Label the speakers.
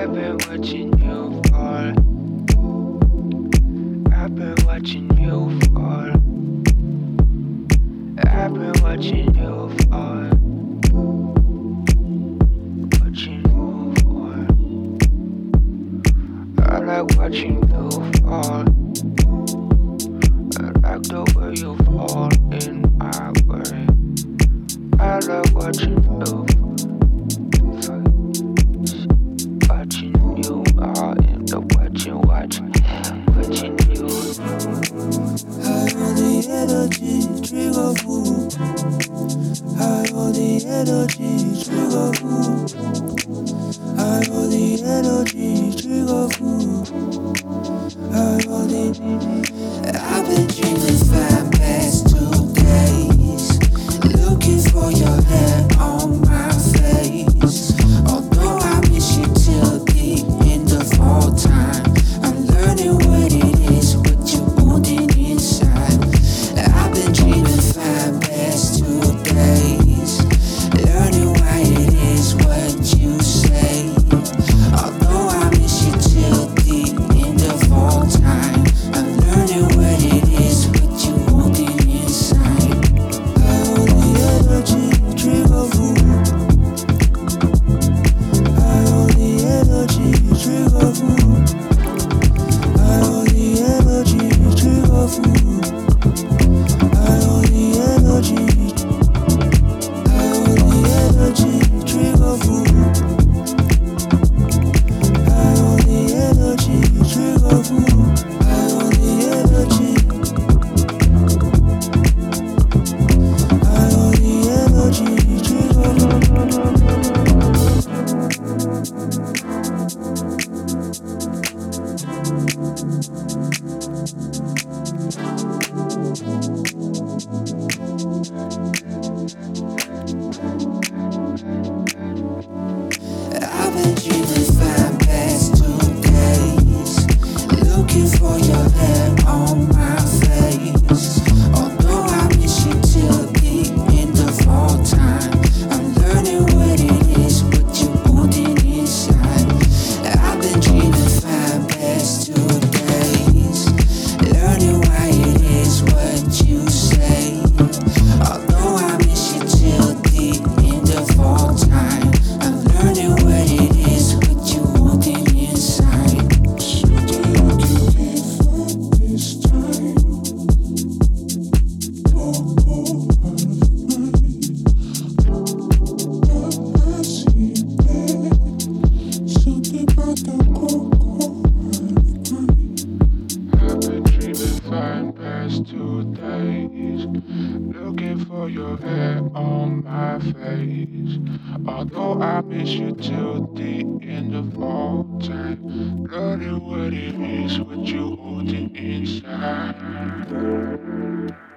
Speaker 1: I've been watching you fall. I've been watching you fall. I've been watching you fall. Watching you fall. I like watching you fall. I like the way you fall in my way. I like watching you. Watching you all in the watching you.
Speaker 2: I hold the energy, trigger fool. I hold the energy, trigger fool. I hold the energy, trigger fool. I hold it. I've been dreaming fine past 2 days, looking for your hand on my face. Although I miss you till deep in the fall time, I'm learning what it is, what you're holding inside. I've been dreaming fine past 2 days, learning why it is what you say. Although I miss you till deep in the fall time, I'm learning what it is, what you're holding inside. I hold the energy, trigger fool. I hold the energy, trigger fool. I hold the energy, trigger fool. I hold the energy. I hold the energy, trigger fool. I hold the energy, trigger fool. I hold the energy. I hold the energy, trigger fool. I've been dreaming fine past 2 days, looking for your hand on my face. Although I miss you till deep in the fall time, I'm learning what it is, what you're holding inside. I've been dreaming fine past 2 days, learning why it is what you say. Although I miss you till deep in the fall time, I'm learning what it is, what you're holding inside. This time,
Speaker 1: I've been dreaming fine past 2 days, looking for your hair on my face. Although I miss you till the end of all time, learning what it is, what you holding inside.